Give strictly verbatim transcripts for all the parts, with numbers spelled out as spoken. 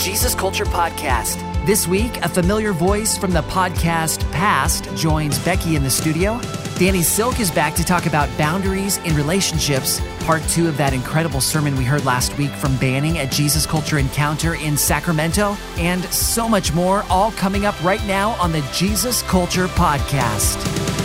Jesus Culture Podcast. This week, a familiar voice from the podcast past joins Becky in the studio. Danny Silk is back to talk about boundaries in relationships, part two of that incredible sermon we heard last week from Banning at Jesus Culture Encounter in Sacramento, and so much more, all coming up right now on the Jesus Culture Podcast.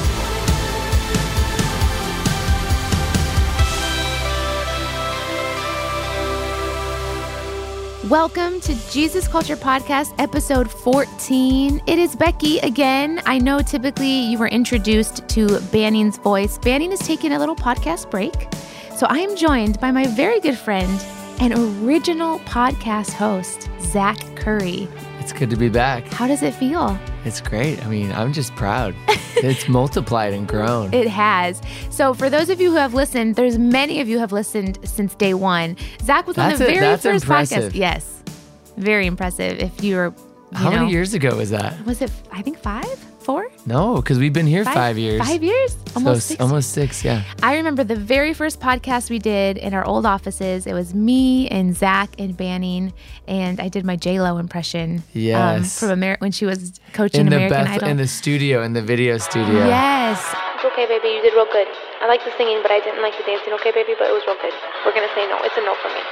Welcome to Jesus Culture Podcast, episode fourteen. It is Becky again. I know typically you were introduced to Banning's voice. Banning is taking a little podcast break. So I am joined by my very good friend and original podcast host, Zach Curry. It's good to be back. How does it feel? It's great. I mean, I'm just proud. It's multiplied and grown. It has. So for those of you who have listened, there's many of you who have listened since day one. Zach was that's on the a, very that's first impressive. podcast. Yes. Very impressive. If you're, you How know, many years ago was that? Was it, I think five? Four? No, because we've been here five, five years. Five years? Almost so, six. Almost six, yeah. I remember the very first podcast we did in our old offices. It was me and Zach and Banning, and I did my J-Lo impression. Yes. Um, from Amer- when she was coaching in the American Beth- Idol. In the studio, in the video studio. Yes. It's okay, baby. You did real good. I like the singing, but I didn't like the dancing. Okay, baby, but it was real good. We're going to say no. It's a no for me.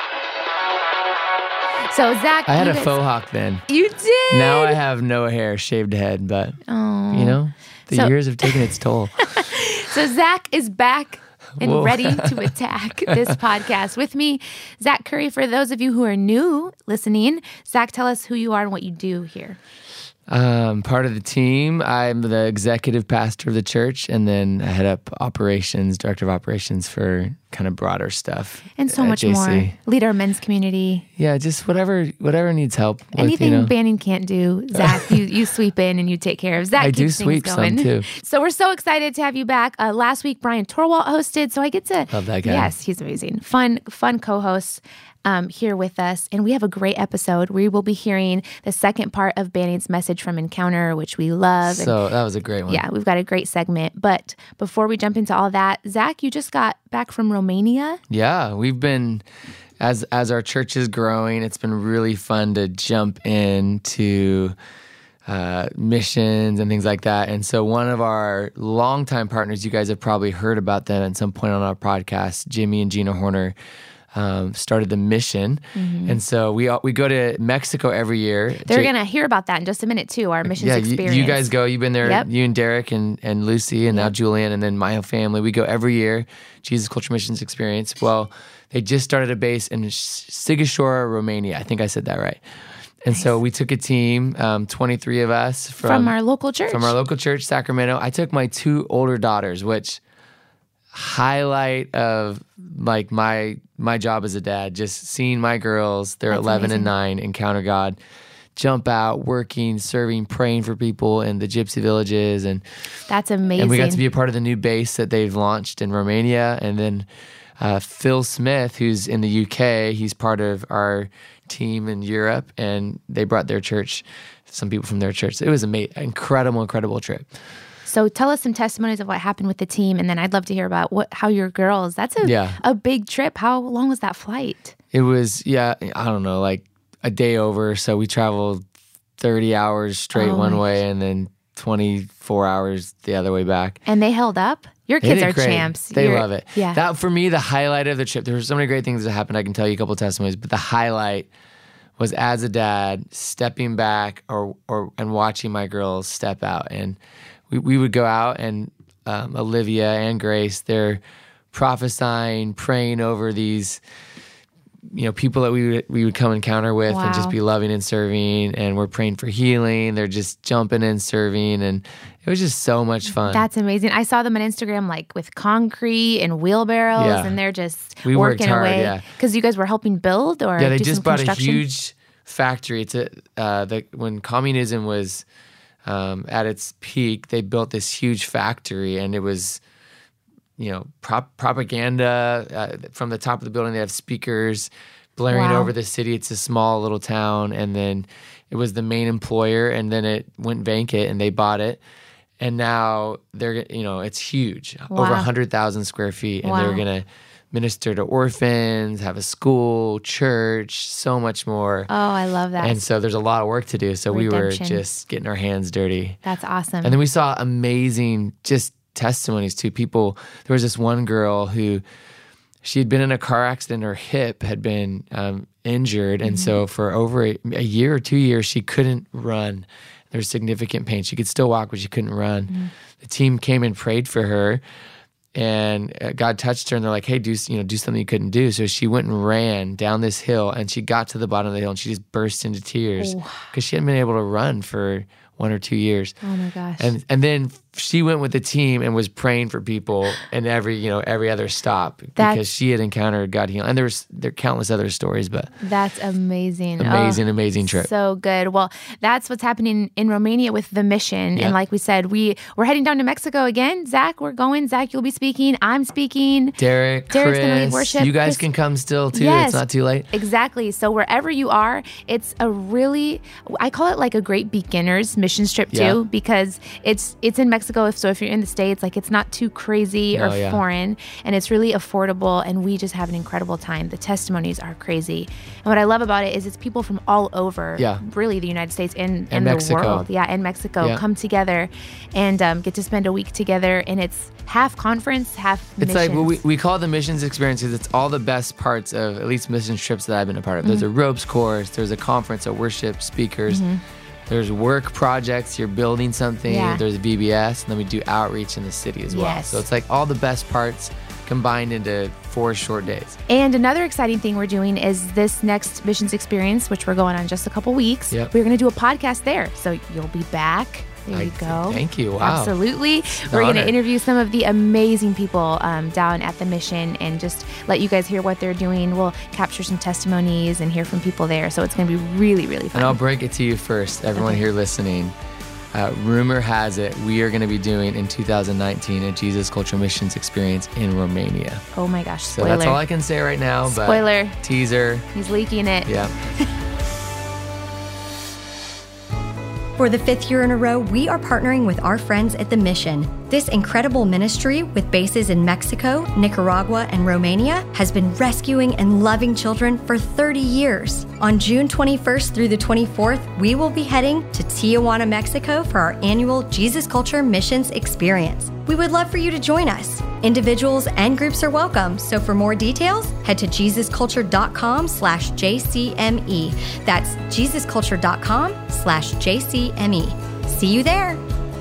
So, Zach, I had you a guys- faux hawk then. You did? Now I have no hair, shaved head, but, Oh. you know, the So- years have taken its toll. So Zach is back and Whoa. ready to attack this podcast with me. Zach Curry, for those of you who are new listening, Zach, tell us who you are and what you do here. Um, part of the team. I'm the executive pastor of the church, and then I head up operations, director of operations for kind of broader stuff. And so at much J C. more. Lead our men's community. Yeah, just whatever whatever needs help. With, Anything you know. Banning can't do, Zach, you, you sweep in and you take care of. Zach I do keeps things sweep some, going. too. So we're so excited to have you back. Uh, last week, Brian Torwalt hosted, so I get to... Love that guy. Yes, he's amazing. Fun, fun co-host. Um, here with us. And we have a great episode. We will be hearing the second part of Banning's message from Encounter, which we love. So and, that was a great one. yeah, we've got a great segment. But before we jump into all that, Zach, you just got back from Romania. Yeah, we've been, as as our church is growing, it's been really fun to jump into uh, missions and things like that. And so one of our longtime partners, you guys have probably heard about them at some point on our podcast, Jimmy and Gina Horner, Um, started the mission. Mm-hmm. And so we we go to Mexico every year. They're J- going to hear about that in just a minute, too, our missions yeah, you, experience. you guys go. You've been there, Yep. you and Derek and, and Lucy and now Julian and then my whole family. We go every year, Jesus Culture Missions Experience. Well, they just started a base in Sighișoara, Romania. I think I said that right. And Nice. so we took a team, um, twenty-three of us. From, From our local church. From our local church, Sacramento. I took my two older daughters, which highlight of like my my job as a dad, just seeing my girls, they're That's eleven and amazing. nine, encounter God, jump out, working, serving, praying for people in the gypsy villages. And, That's amazing. and we got to be a part of the new base that they've launched in Romania. And then uh, Phil Smith, who's in the U K, he's part of our team in Europe, and they brought their church, some people from their church. It was an ama- incredible, incredible trip. So tell us some testimonies of what happened with the team, and then I'd love to hear about what how your girls. That's a Yeah. a big trip. How long was that flight? It was, yeah, I don't know, like a day over. So we traveled thirty hours straight Oh one my way and then twenty-four hours the other way back. And they held up. Your They kids did are great. champs. They You're- love it. Yeah. That, for me, the highlight of the trip, there were so many great things that happened. I can tell you a couple of testimonies, but the highlight was as a dad stepping back or, or and watching my girls step out. And we, we would go out and um, Olivia and Grace, they're prophesying, praying over these, you know, people that we would, we would come encounter with and just Wow. be loving and serving. And we're praying for healing. They're just jumping in, serving. And it was just so much fun. That's amazing. I saw them on Instagram like with concrete and wheelbarrows, Yeah. and they're just We worked working hard, away. yeah. Because you guys were helping build or Yeah, they do just some bought a construction? huge factory. It's a uh, the, when communism was um, at its peak, they built this huge factory, and it was, you know, prop, propaganda uh, from the top of the building. They have speakers blaring Wow. over the city. It's a small little town, and then it was the main employer, and then it went vacant, and they bought it. And now they're, you know, it's huge, Wow. over one hundred thousand square feet, and Wow. they're going to minister to orphans, have a school, church, so much more. Oh, I love that. And so there's a lot of work to do. So Redemption. we were just getting our hands dirty. That's awesome. And then we saw amazing just testimonies too. People, there was this one girl who, she had been in a car accident. Her hip had been um, injured. And mm-hmm. so for over a, a year or two years, she couldn't run. There was significant pain. She could still walk, but she couldn't run. Mm-hmm. The team came and prayed for her. And God touched her, and they're like, "Hey, do you know do something you couldn't do?" So she went and ran down this hill, and she got to the bottom of the hill, and she just burst into tears because she hadn't been able to run for one or two years. Oh my gosh! And and then she went with the team and was praying for people in every you know every other stop that's, because she had encountered God healing. And there's there are countless other stories, but that's amazing, amazing, oh, amazing trip. So good. Well, that's what's happening in Romania with the mission. Yeah. And like we said, we we're heading down to Mexico again. Zach, we're going. Zach, you'll be speaking. I'm speaking. Derek, Derek's Chris, gonna lead worship. You guys Chris, can come still too. Yes, it's not too late. Exactly. So wherever you are, it's a really I call it like a great beginner's missions trip too, yeah. because it's it's in Mexico. So if you're in the States, like it's not too crazy or oh, yeah. foreign, and it's really affordable, and we just have an incredible time. The testimonies are crazy. And what I love about it is it's people from all over, yeah. really the United States and, and, and the Mexico. world. Yeah, and Mexico yeah. come together and um, get to spend a week together, and it's half conference, half It's missions. like, well, we, we call it the missions experience because it's all the best parts of at least mission trips that I've been a part of. Mm-hmm. There's a ropes course, there's a conference, a worship, speakers, mm-hmm. there's work projects, you're building something, yeah. there's V B S, and then we do outreach in the city as well. Yes. So it's like all the best parts combined into four short days. And another exciting thing we're doing is this next missions experience, which we're going on just a couple weeks. Yep. We're going to do a podcast there. So you'll be back. There you I, go. Thank you. Wow. Absolutely. We're going to interview some of the amazing people um, down at the mission and just let you guys hear what they're doing. We'll capture some testimonies and hear from people there. So it's going to be really, really fun. And I'll break it to you first, everyone okay. here listening. Uh, rumor has it we are going to be doing in two thousand nineteen a Jesus Culture Missions experience in Romania. Oh my gosh, spoiler. So that's all I can say right now. But spoiler. Teaser. He's leaking it. Yeah. For the fifth year in a row, we are partnering with our friends at The Mission. This incredible ministry with bases in Mexico, Nicaragua, and Romania has been rescuing and loving children for thirty years. On June twenty-first through the twenty-fourth, we will be heading to Tijuana, Mexico for our annual Jesus Culture Missions experience. We would love for you to join us. Individuals and groups are welcome, so for more details, head to jesusculture.com slash JCME. That's jesusculture.com slash JCME. See you there.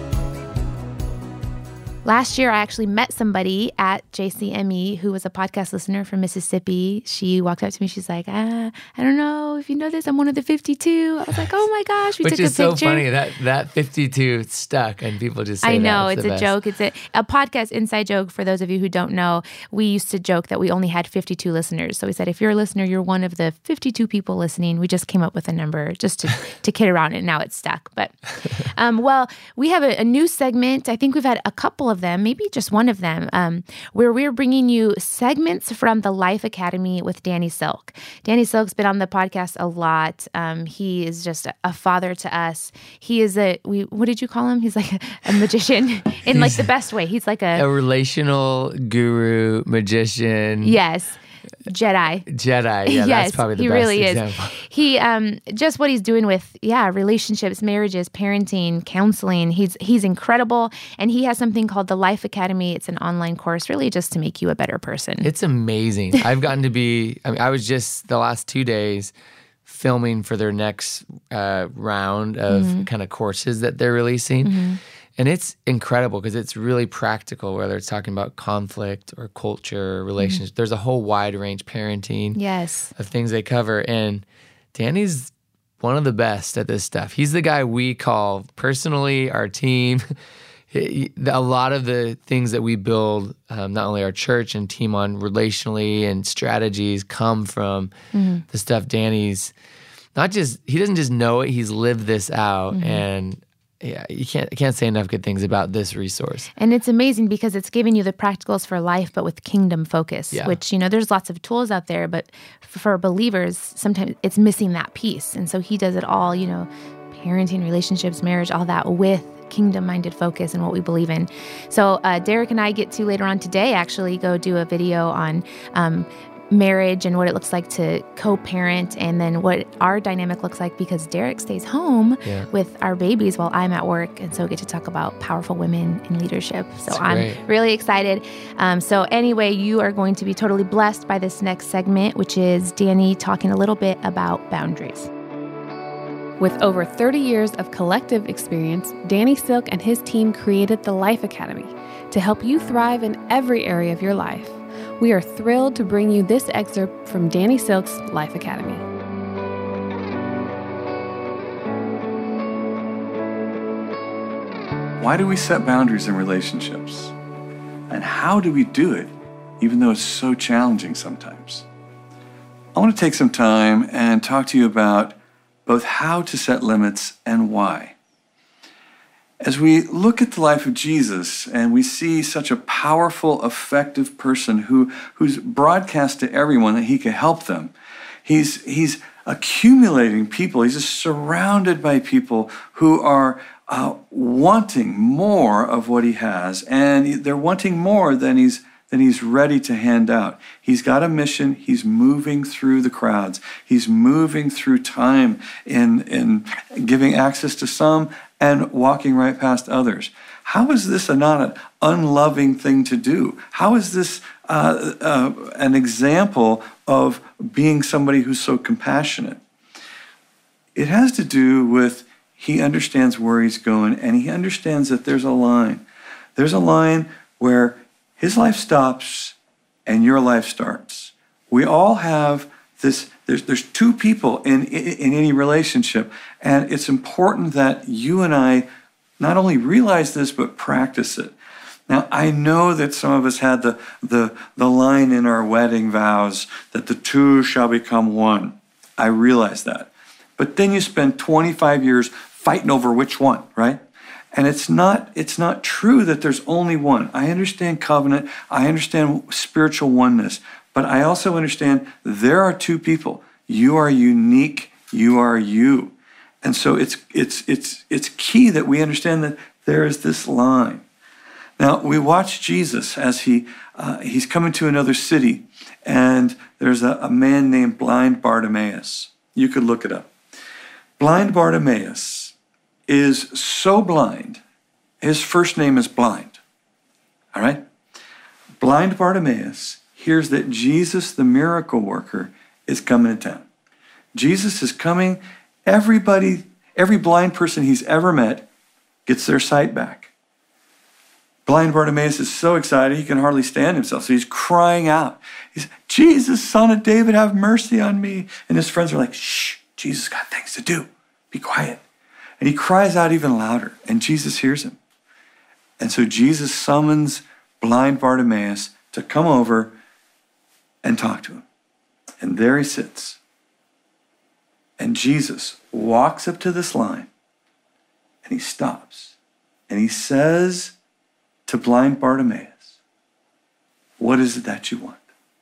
Last year, I actually met somebody at J C M E who was a podcast listener from Mississippi. She walked up to me. She's like, ah, I don't know if you know this. I'm one of the fifty-two. I was like, oh my gosh. We Which took a is picture. so funny that that fifty-two stuck and people just say I know. that. It's, it's a joke. It's a, a podcast inside joke for those of you who don't know. We used to joke that we only had fifty-two listeners. So we said, if you're a listener, you're one of the fifty-two people listening. We just came up with a number just to, to kid around, and now it's stuck. But, um, well, we have a, a new segment. I think we've had a couple of them, maybe just one of them, um, where we're bringing you segments from the Life Academy with Danny Silk. Danny Silk's been on the podcast a lot. Um, he is just a, a father to us. He is a, we. what did you call him? He's like a, a magician in like the best way. He's like a... A relational guru, magician. Yes. Jedi. Jedi. Yeah, yes, that's probably the he best really example. is. He um just what he's doing with yeah relationships, marriages, parenting, counseling. He's he's incredible, and he has something called the Life Academy. It's an online course, really just to make you a better person. It's amazing. I've gotten to be. I mean, I was just the last two days filming for their next uh, round of mm-hmm. kind of courses that they're releasing. Mm-hmm. And it's incredible because it's really practical, whether it's talking about conflict or culture, or relationships. Mm-hmm. There's a whole wide range parenting yes. of things they cover. And Danny's one of the best at this stuff. He's the guy we call personally our team. A lot of the things that we build, um, not only our church and team on relationally and strategies, come from mm-hmm. the stuff Danny's not just, he doesn't just know it, he's lived this out. Mm-hmm. And yeah, you can't I can't say enough good things about this resource. And it's amazing because it's giving you the practicals for life, but with kingdom focus, yeah. which, you know, there's lots of tools out there, but for believers, sometimes it's missing that piece. And so he does it all, you know, parenting, relationships, marriage, all that with kingdom-minded focus and what we believe in. So uh, Derek and I get to later on today actually go do a video on um, marriage and what it looks like to co-parent, and then what our dynamic looks like, because Derek stays home yeah. with our babies while I'm at work, and so we get to talk about powerful women in leadership. So That's I'm great. really excited. Um, so anyway, you are going to be totally blessed by this next segment, which is Danny talking a little bit about boundaries. With over thirty years of collective experience, Danny Silk and his team created the Life Academy to help you thrive in every area of your life. We are thrilled to bring you this excerpt from Danny Silk's Life Academy. Why do we set boundaries in relationships? And how do we do it, even though it's so challenging sometimes? I want to take some time and talk to you about both how to set limits and why. As we look at the life of Jesus and we see such a powerful, effective person who, who's broadcast to everyone that he can help them, he's, he's accumulating people. He's just surrounded by people who are uh, wanting more of what he has, and they're wanting more than he's than he's ready to hand out. He's got a mission. He's moving through the crowds. He's moving through time in, in giving access to some and walking right past others. How is this a not an unloving thing to do? How is this uh, uh, an example of being somebody who's so compassionate? It has to do with he understands where he's going, and he understands that there's a line. There's a line where his life stops and your life starts. We all have this, there's, there's two people in, in, in any relationship, and it's important that you and I not only realize this, but practice it. Now, I know that some of us had the, the, the line in our wedding vows that the two shall become one. I realize that. But then you spend twenty-five years fighting over which one, right? And it's not, it's not true that there's only one. I understand covenant. I understand spiritual oneness. But I also understand there are two people. You are unique. You are you. And so it's, it's, it's, it's key that we understand that there is this line. Now, we watch Jesus as he uh, he's coming to another city, and there's a, a man named blind Bartimaeus. You could look it up. Blind Bartimaeus is so blind, his first name is blind, all right? Blind Bartimaeus hears that Jesus, the miracle worker, is coming to town. Jesus is coming. Everybody, every blind person he's ever met gets their sight back. Blind Bartimaeus is so excited he can hardly stand himself, so he's crying out. He's, Jesus, Son of David, have mercy on me. And his friends are like, shh, Jesus got things to do. Be quiet. And he cries out even louder, and Jesus hears him. And so Jesus summons blind Bartimaeus to come over and talk to him. And there he sits. And Jesus walks up to this line, and he stops. And he says to blind Bartimaeus, what is it that you want?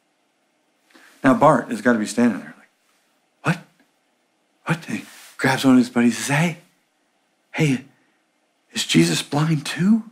Now Bart has got to be standing there like, what? What? He grabs one of his buddies and says, hey, hey, is Jesus blind too?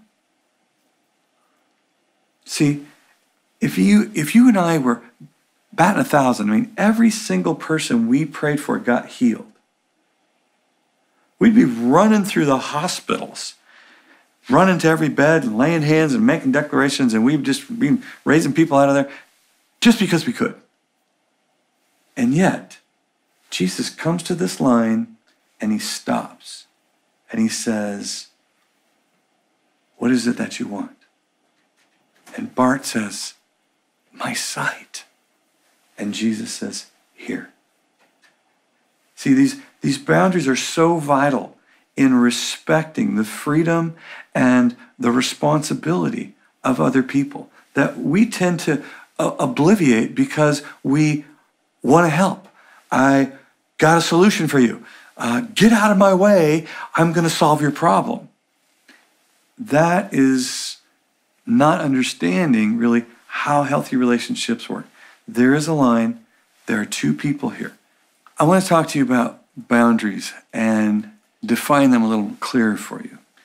See, if you if you and I were batting a thousand, I mean, every single person we prayed for got healed. We'd be running through the hospitals, running to every bed and laying hands and making declarations, and we've just been raising people out of there just because we could. And yet, Jesus comes to this line and he stops and he says, what is it that you want? And Bart says, my sight. And Jesus says, here. See, these, these boundaries are so vital in respecting the freedom and the responsibility of other people that we tend to uh, obliviate because we want to help. I got a solution for you. Uh, get out of my way. I'm going to solve your problem. That is not understanding really how healthy relationships work. There is a line. There are two people here. I want to talk to you about boundaries and define them a little clearer for you.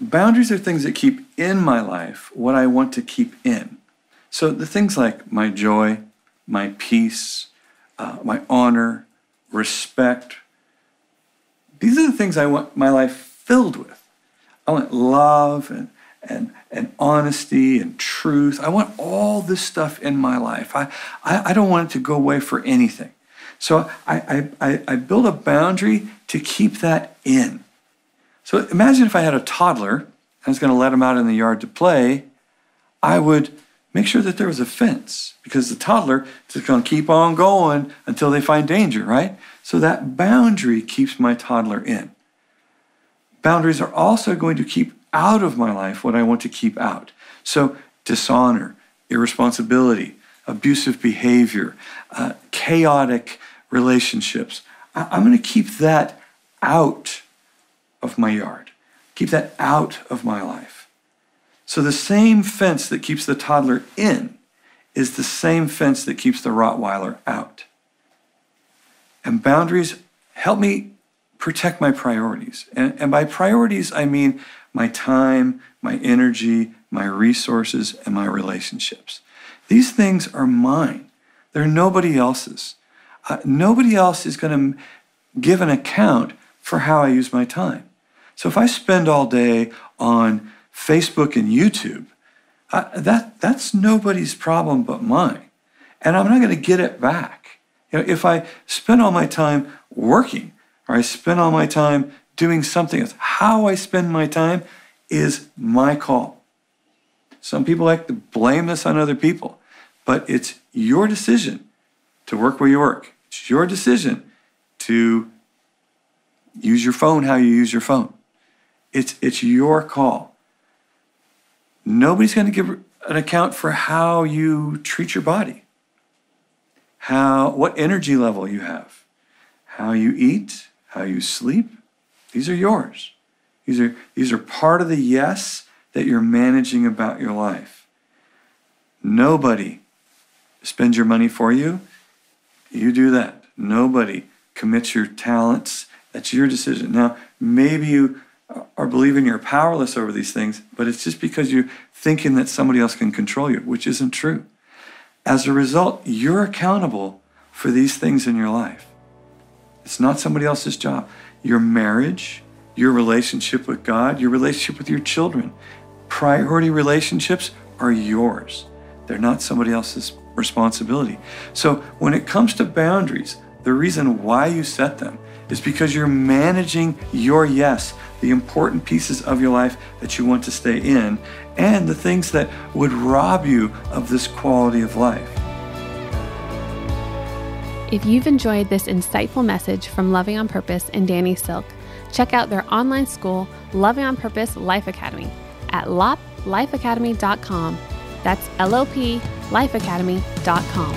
boundaries are things that keep in my life what I want to keep in. So the things like my joy, my peace, uh, my honor, respect, these are the things I want my life filled with. I want love and, and, and honesty and truth. I want all this stuff in my life. I, I, I don't want it to go away for anything. So I, I, I build a boundary to keep that in. So imagine if I had a toddler, I was going to let him out in the yard to play, I would make sure that there was a fence, because the toddler is just going to keep on going until they find danger, right? So that boundary keeps my toddler in. Boundaries are also going to keep out of my life what I want to keep out. So dishonor, irresponsibility, abusive behavior, uh, chaotic relationships. I- I'm going to keep that out of my yard, keep that out of my life. So the same fence that keeps the toddler in is the same fence that keeps the Rottweiler out. And boundaries help me protect my priorities. And, and by priorities, I mean my time, my energy, my resources, and my relationships. These things are mine. They're nobody else's. Uh, nobody else is going to give an account for how I use my time. So if I spend all day on Facebook and YouTube, uh, that that's nobody's problem but mine. And I'm not going to get it back. You know, if I spend all my time working, or I spend all my time doing something else, how I spend my time is my call. Some people like to blame this on other people, but it's your decision to work where you work. It's your decision to use your phone how you use your phone. It's, it's your call. Nobody's going to give an account for how you treat your body, how, what energy level you have, how you eat, how you sleep. These are yours. These are, these are part of the yes that you're managing about your life. Nobody spends your money for you. You do that. Nobody commits your talents. That's your decision. Now, maybe you are believing you're powerless over these things, but it's just because you're thinking that somebody else can control you, which isn't true. As a result, you're accountable for these things in your life. It's not somebody else's job. Your marriage, your relationship with God, your relationship with your children, priority relationships are yours. They're not somebody else's responsibility. So when it comes to boundaries, the reason why you set them is because you're managing your yes, the important pieces of your life that you want to stay in, and the things that would rob you of this quality of life. If you've enjoyed this insightful message from Loving on Purpose and Danny Silk, check out their online school, Loving on Purpose Life Academy, at lop life academy dot com. That's L O P life academy dot com.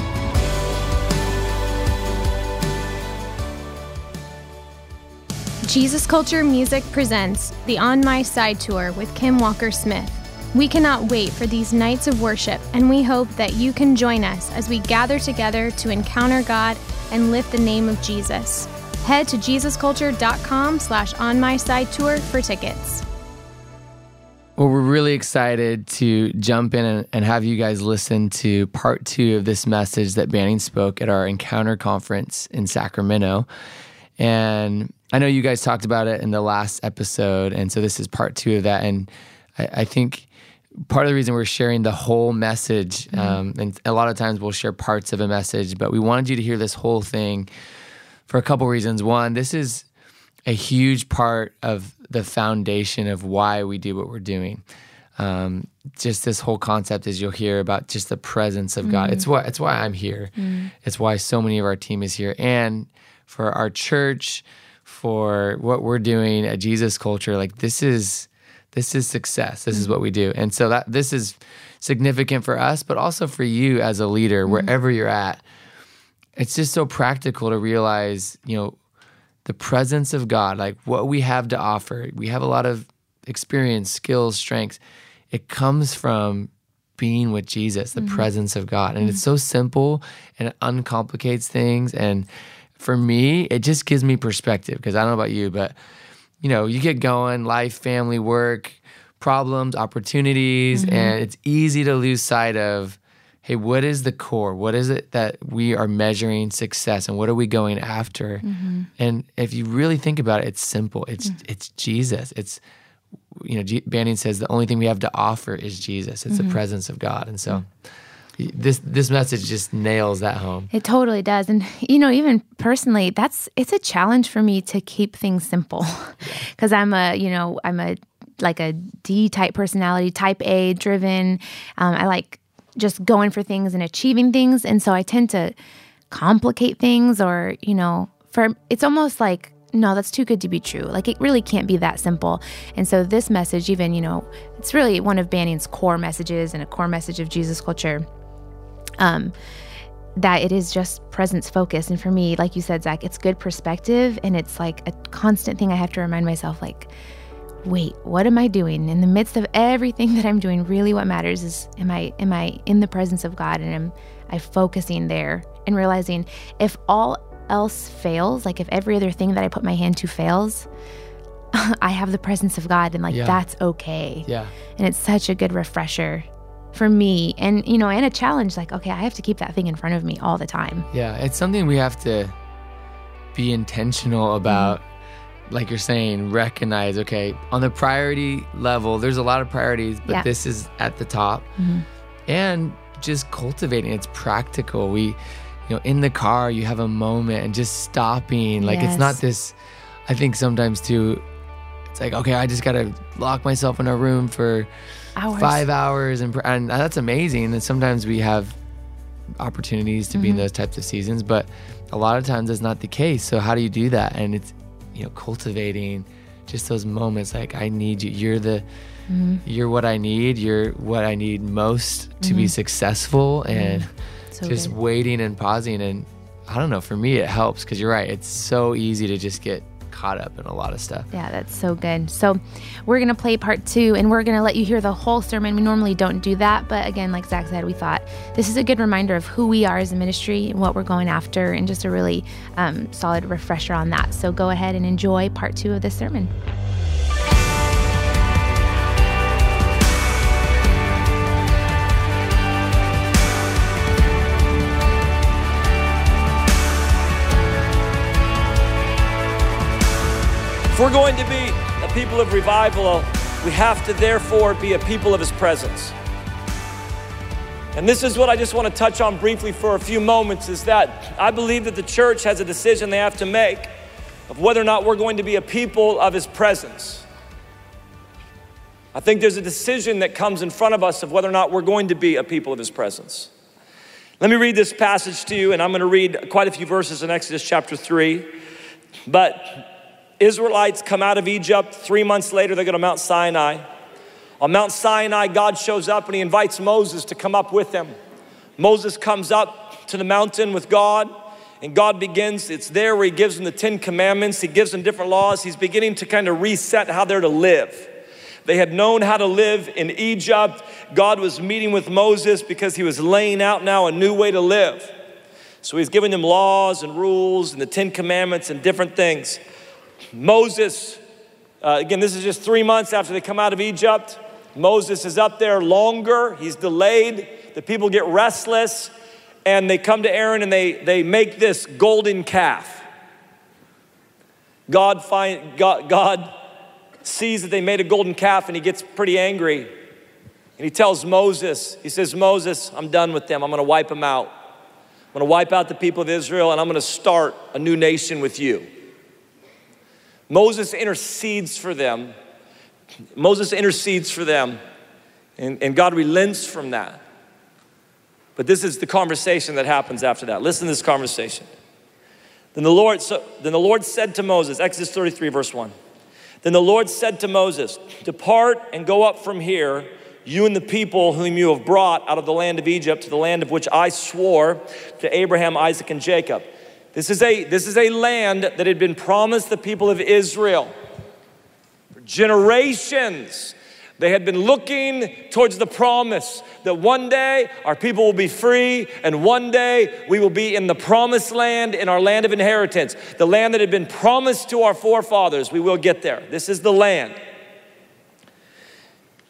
Jesus Culture Music presents the On My Side Tour with Kim Walker-Smith. We cannot wait for these nights of worship, and we hope that you can join us as we gather together to encounter God and lift the name of Jesus. Head to jesus culture dot com slash on my side tour for tickets. Well, we're really excited to jump in and, and have you guys listen to part two of this message that Banning spoke at our Encounter Conference in Sacramento. And I know you guys talked about it in the last episode, and so this is part two of that. And I, I think part of the reason we're sharing the whole message, mm-hmm. um, and a lot of times we'll share parts of a message, but we wanted you to hear this whole thing for a couple reasons. One, this is a huge part of the foundation of why we do what we're doing. Um, just this whole concept, as you'll hear, about just the presence of mm-hmm. God. It's why it's why I'm here. Mm-hmm. It's why so many of our team is here, and for our church, for what we're doing at Jesus Culture. Like this is this is success. This mm-hmm. is what we do, and so that this is significant for us, but also for you as a leader, mm-hmm. wherever you're at. It's just so practical to realize, you know, the presence of God, like what we have to offer. We have a lot of experience, skills, strengths. It comes from being with Jesus, the mm-hmm. presence of God. And mm-hmm. it's so simple, and it uncomplicates things. And for me, it just gives me perspective, because I don't know about you, but, you know, you get going, life, family, work, problems, opportunities, Mm-hmm. and it's easy to lose sight of, hey, what is the core? What is it that we are measuring success, and what are we going after? Mm-hmm. And if you really think about it, it's simple. It's Mm. it's Jesus. It's, you know, G- Banning says the only thing we have to offer is Jesus. It's Mm-hmm. the presence of God. And so this this message just nails that home. It totally does. And, you know, even personally, that's, it's a challenge for me to keep things simple because I'm a, you know, I'm a, like a D type personality, type A driven. Um, I like just going for things and achieving things. And so I tend to complicate things or, you know, for, it's almost like, no, that's too good to be true. Like it really can't be that simple. And so this message, even, you know, it's really one of Banning's core messages and a core message of Jesus culture. Um, that it is just presence focused. And for me, like you said, Zach, it's good perspective. And it's like a constant thing I have to remind myself, like, wait, what am I doing? In the midst of everything that I'm doing, really what matters is, am I am I in the presence of God, and am I focusing there and realizing if all else fails, like if every other thing that I put my hand to fails, I have the presence of God, and like Yeah. that's okay. Yeah. And it's such a good refresher for me, and you know, and a challenge, like, okay, I have to keep that thing in front of me all the time. Yeah, it's something we have to be intentional about. Like you're saying, recognize, okay, on the priority level, there's a lot of priorities, but Yeah. this is at the top. Mm-hmm. And just cultivating, it's practical. We, you know, in the car, you have a moment and just stopping. Like it's not Yes. this, I think sometimes too, it's like, okay, I just got to lock myself in a room for Hours. five hours. And, pr- and that's amazing. And sometimes we have opportunities to be in those types of seasons, but a lot of times that's not the case. So how do you do that? And it's, you know, cultivating just those moments like, I need you. You're the, Mm-hmm. you're what I need. You're what I need most to be successful. And So just good. waiting and pausing. And I don't know, for me, it helps because you're right. It's so easy to just get caught up in a lot of stuff. Yeah, that's so good. So we're going to play part two, and we're going to let you hear the whole sermon. We normally don't do that, but again, like Zach said, we thought this is a good reminder of who we are as a ministry and what we're going after, and just a really um, solid refresher on that. So go ahead and enjoy part two of this sermon. If we're going to be a people of revival, we have to therefore be a people of His presence. And this is what I just want to touch on briefly for a few moments, is that I believe that the church has a decision they have to make of whether or not we're going to be a people of His presence. I think there's a decision that comes in front of us of whether or not we're going to be a people of His presence. Let me read this passage to you, and I'm going to read quite a few verses in Exodus chapter three. But Israelites come out of Egypt. Three months later, they go to Mount Sinai. On Mount Sinai, God shows up and He invites Moses to come up with him. Moses comes up to the mountain with God, and God begins, it's there where He gives them the Ten Commandments. He gives them different laws. He's beginning to kind of reset how they're to live. They had known how to live in Egypt. God was meeting with Moses because He was laying out now a new way to live. So He's giving them laws and rules and the Ten Commandments and different things. Moses, uh, again, this is just three months after they come out of Egypt. Moses is up there longer. He's delayed. The people get restless, and they come to Aaron and they, they make this golden calf. God, find, God, God sees that they made a golden calf, and He gets pretty angry. And He tells Moses, He says, Moses, I'm done with them. I'm going to wipe them out. I'm going to wipe out the people of Israel, and I'm going to start a new nation with you. Moses intercedes for them. Moses intercedes for them, and, and God relents from that. But this is the conversation that happens after that. Listen to this conversation. Then the Lord, so, then the Lord said to Moses, Exodus thirty-three, verse one. Then the Lord said to Moses, depart and go up from here, you and the people whom you have brought out of the land of Egypt to the land of which I swore to Abraham, Isaac, and Jacob. This is a, this is a land that had been promised the people of Israel. For generations, they had been looking towards the promise that one day our people will be free, and one day we will be in the promised land, in our land of inheritance. The land that had been promised to our forefathers, we will get there. This is the land.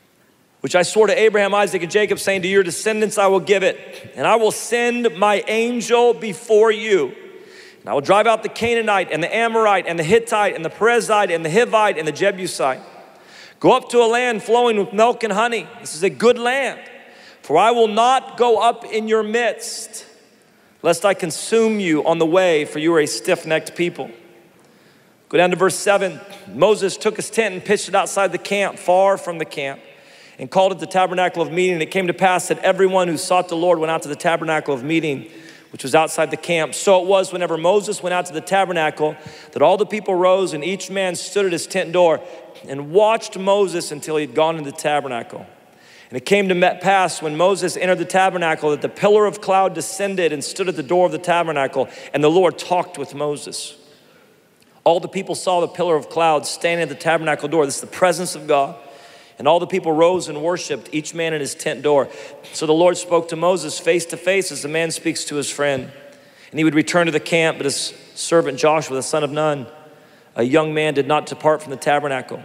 which I swore to Abraham, Isaac, and Jacob, saying, to your descendants I will give it, and I will send my angel before you. And I will drive out the Canaanite and the Amorite and the Hittite and the Perizzite and the Hivite and the Jebusite. Go up to a land flowing with milk and honey. This is a good land. For I will not go up in your midst, lest I consume you on the way, for you are a stiff-necked people. Go down to verse seven. Moses took his tent and pitched it outside the camp, far from the camp, and called it the tabernacle of meeting. And it came to pass that everyone who sought the Lord went out to the tabernacle of meeting, which was outside the camp. So it was whenever Moses went out to the tabernacle that all the people rose, and each man stood at his tent door and watched Moses until he had gone into the tabernacle. And it came to pass when Moses entered the tabernacle that the pillar of cloud descended and stood at the door of the tabernacle, and the Lord talked with Moses. All the people saw the pillar of cloud standing at the tabernacle door. This is the presence of God. And all the people rose and worshiped, each man at his tent door. So the Lord spoke to Moses face to face as a man speaks to his friend. And he would return to the camp, but his servant Joshua, the son of Nun, a young man, did not depart from the tabernacle.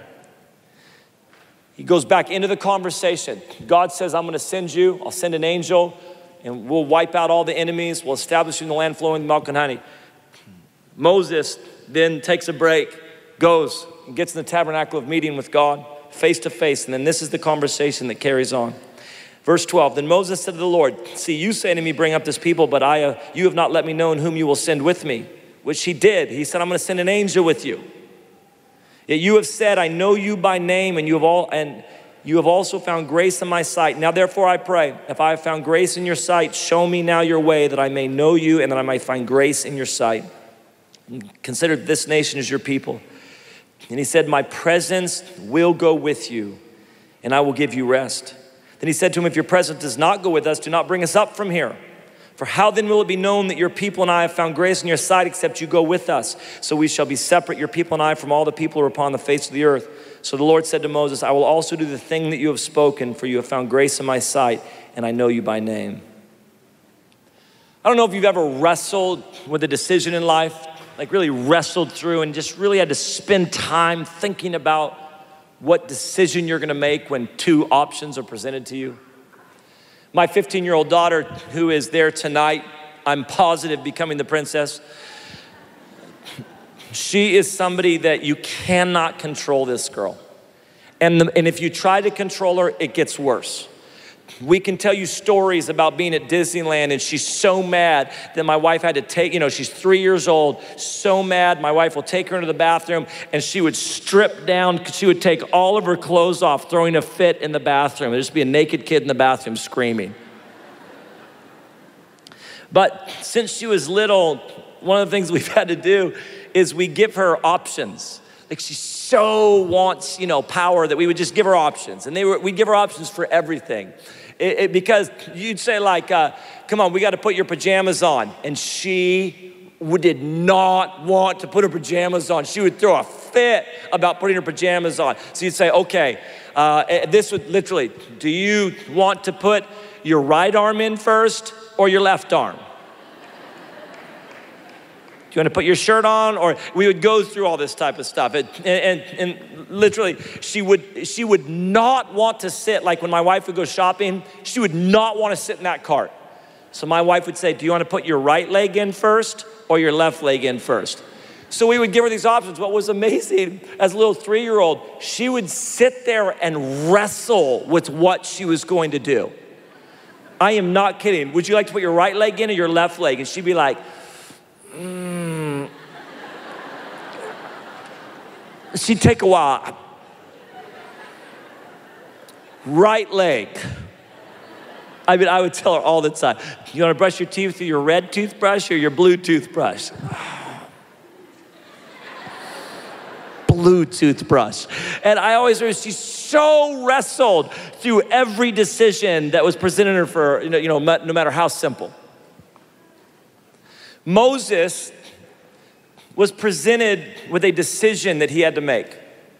He goes back into the conversation. God says, I'm gonna send you, I'll send an angel, and we'll wipe out all the enemies. We'll establish you in the land flowing with milk and honey. Moses then takes a break, goes and gets in the tabernacle of meeting with God, face to face, and then this is the conversation that carries on. Verse twelve, then Moses said to the Lord, see, you say to me, bring up this people, but I, uh, you have not let me know whom you will send with me, which he did. He said, I'm gonna send an angel with you. Yet you have said, I know you by name, and you have all, and you have also found grace in my sight. Now therefore I pray, if I have found grace in your sight, show me now your way, that I may know you and that I might find grace in your sight. And consider this nation as your people. And he said, my presence will go with you, and I will give you rest. Then he said to him, if your presence does not go with us, do not bring us up from here. For how then will it be known that your people and I have found grace in your sight, except you go with us? So we shall be separate, your people and I, from all the people who are upon the face of the earth. So the Lord said to Moses, I will also do the thing that you have spoken, for you have found grace in my sight, and I know you by name. I don't know if you've ever wrestled with a decision in life, like really wrestled through and just really had to spend time thinking about what decision you're gonna make when two options are presented to you. My fifteen-year-old daughter, who is there tonight, I'm positive becoming the princess. She is somebody that you cannot control, this girl. And, the, and if you try to control her, it gets worse. We can tell you stories about being at Disneyland and she's so mad that my wife had to take, you know, she's three years old, so mad, my wife will take her into the bathroom and she would strip down, she would take all of her clothes off, throwing a fit in the bathroom. There'd just be a naked kid in the bathroom screaming. But since she was little, one of the things we've had to do is we give her options. Like she so wants, you know, power that we would just give her options. And they were, we'd give her options for everything. It, it, because you'd say like, uh, come on, we got to put your pajamas on. And she would, did not want to put her pajamas on. She would throw a fit about putting her pajamas on. So you'd say, okay, uh, this would literally, do you want to put your right arm in first or your left arm? Do you want to put your shirt on? Or we would go through all this type of stuff. It, and, and, and literally, she would, she would not want to sit, like when my wife would go shopping, she would not want to sit in that cart. So my wife would say, do you want to put your right leg in first or your left leg in first? So we would give her these options. What was amazing, as a little three-year-old, she would sit there and wrestle with what she was going to do. I am not kidding. Would you like to put your right leg in or your left leg? And she'd be like, Mm. she'd take a while. Right leg. I mean, I would tell her all the time, you want to brush your teeth with your red toothbrush or your blue toothbrush? Blue toothbrush. And I always heard she so wrestled through every decision that was presented her for, you know, you know, no matter how simple. Moses was presented with a decision that he had to make.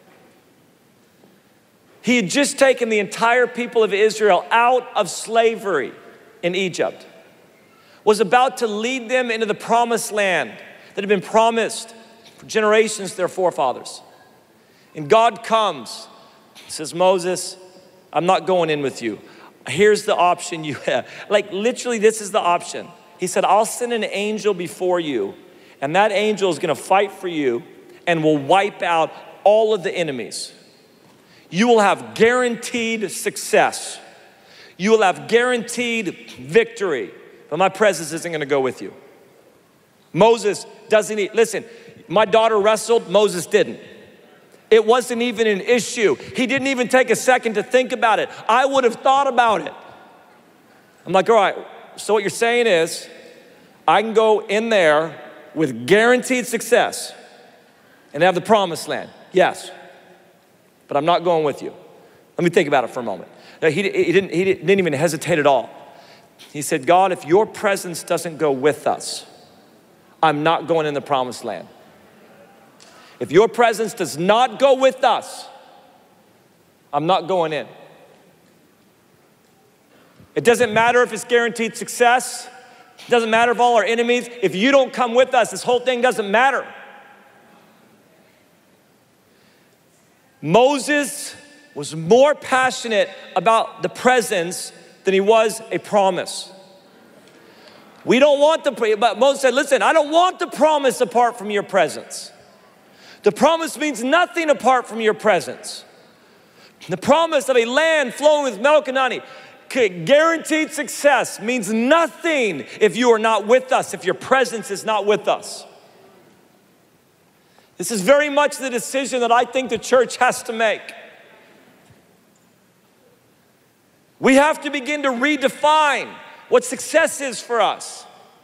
He had just taken the entire people of Israel out of slavery in Egypt, was about to lead them into the promised land that had been promised for generations to their forefathers. And God comes, says, Moses, I'm not going in with you. Here's the option you have. Like literally, this is the option. He said, I'll send an angel before you, and that angel is gonna fight for you and will wipe out all of the enemies. You will have guaranteed success. You will have guaranteed victory, but my presence isn't gonna go with you. Moses doesn't eat. Listen, my daughter wrestled, Moses didn't. It wasn't even an issue. He didn't even take a second to think about it. I would have thought about it. I'm like, all right, so what you're saying is, I can go in there with guaranteed success and have the promised land. Yes, but I'm not going with you. Let me think about it for a moment. No, he, he, didn't, he didn't even hesitate at all. He said, God, if your presence doesn't go with us, I'm not going in the promised land. If your presence does not go with us, I'm not going in. It doesn't matter if it's guaranteed success. It doesn't matter if all our enemies, if you don't come with us, this whole thing doesn't matter. Moses was more passionate about the presence than he was a promise. We don't want the, but Moses said, listen, I don't want the promise apart from your presence. The promise means nothing apart from your presence. The promise of a land flowing with milk and honey, guaranteed success, means nothing if you are not with us, if your presence is not with us. This is very much the decision that I think the church has to make. We have to begin to redefine what success is for us.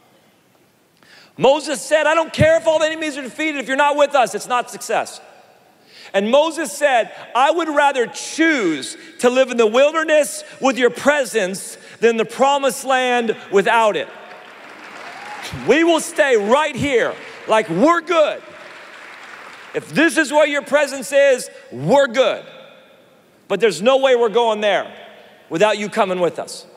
Moses said, I don't care if all the enemies are defeated. If you're not with us, it's not success. And Moses said, I would rather choose to live in the wilderness with your presence than the promised land without it. We will stay right here like we're good. If this is where your presence is, we're good. But there's no way we're going there without you coming with us.